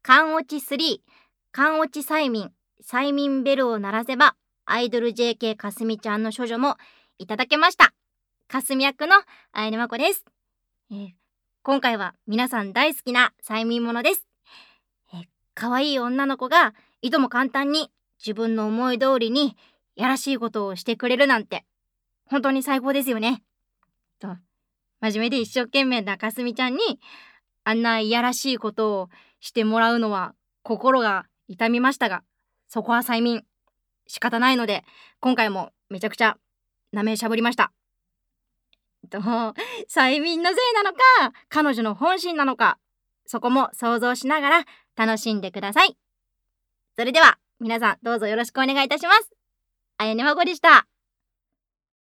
缶落ち3、缶落ち催眠、催眠ベルを鳴らせば、アイドル JK かすみちゃんの処女もいただけました。かすみ役のあやねまこです。今回は皆さん大好きな催眠ものです。可愛い女の子がいとも簡単に自分の思い通りにやらしいことをしてくれるなんて本当に最高ですよね。と真面目で一生懸命なかすみちゃんにあんないやらしいことをしてもらうのは心が痛みましたが、そこは催眠仕方ないので今回もめちゃくちゃなめしゃぶりました。催眠のせいなのか彼女の本心なのか、そこも想像しながら楽しんでください。それでは皆さんどうぞよろしくお願いいたします。あやねまこでした。